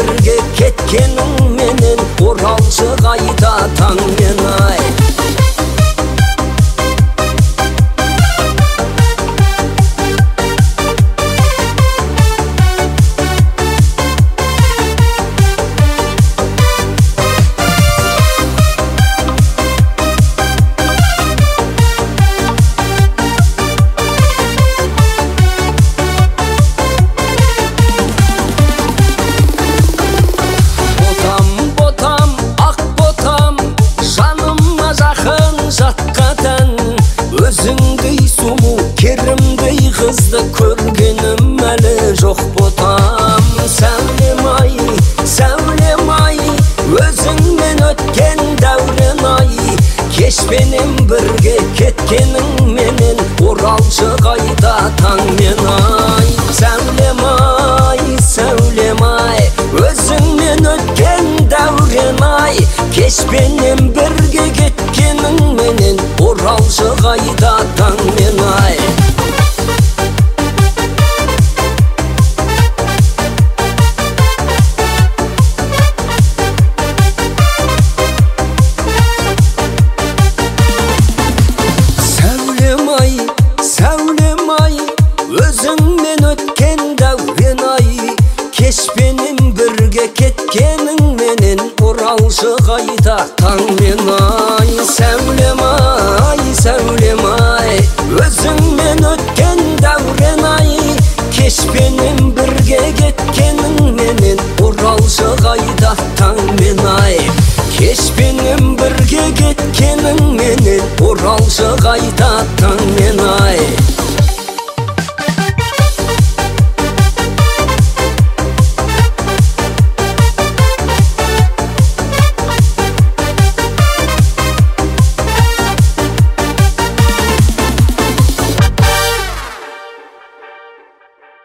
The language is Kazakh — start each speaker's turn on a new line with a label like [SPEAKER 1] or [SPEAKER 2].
[SPEAKER 1] бірге кеткенің менен оралшы қайта таңмен ай. Өзіңдей сұлу, керімдей қызды көргенім әлі жоқ ботам. Сәулем ай, өзіңмен өткен дәурен ай. Кешпенен бірге кеткенің менен оралшы қайта таңмен ай. Сәулем ай, өзіңмен өткен дәурен ай. Кешпенен бірге кеткенің менен оралшы қайта таңмен ай. Сәулем ай, өзіңмен өткен дәурен ай. Кешпенен бірге кеткенің менен оралшы қайта таңмен ай. Сәулем ай, өзіңмен өткен дәурен ай. Кешпенен бірге кеткенің менен оралшы қайта таңмен ай. Кешпенен бірге кеткенің менен оралшы қайта